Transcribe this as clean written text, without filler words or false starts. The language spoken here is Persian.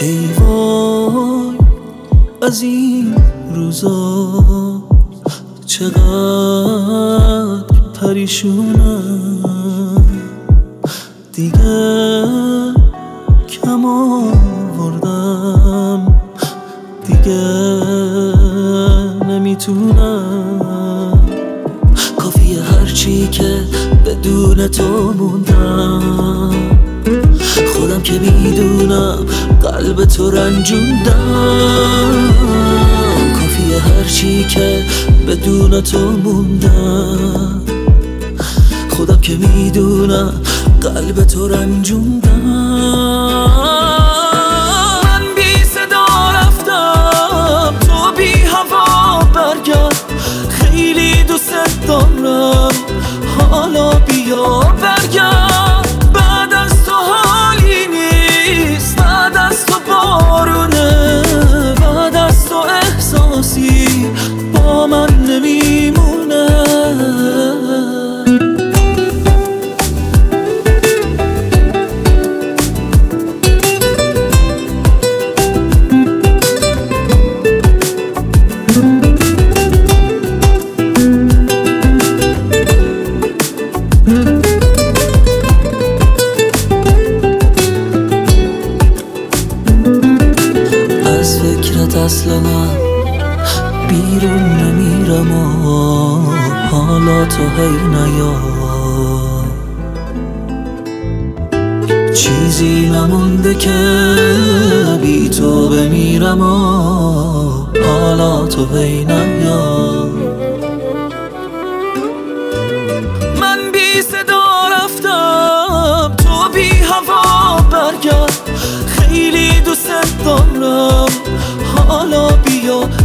ای وای از این روزا چقدر پریشونم، دیگه کم آوردم، دیگه نمیتونم. کافیه هرچی که بدون تو موندم، خودم که میدونم قلب تو رنجوندم. کافیه هرچی که بدون تو موندم، خودم که میدونم قلب تو رنجوندم. من بی صدا رفتم، تو بی هوا برگرد، خیلی دوست دارم، حالا بیا برگرد. بعد از تو حالی نیست، بعد از تو بارونه، بعد از تو احساسی با من نمیمونه. از فکرت اصلا بیرون نمیرم و حالا تو هی نیا. چیزی نمونده که بی تو بمیرم و حالا تو هی نیا. من بی صدا رفتم، تو بی هوا برگرد، خیلی دوست دارم، حالا بیا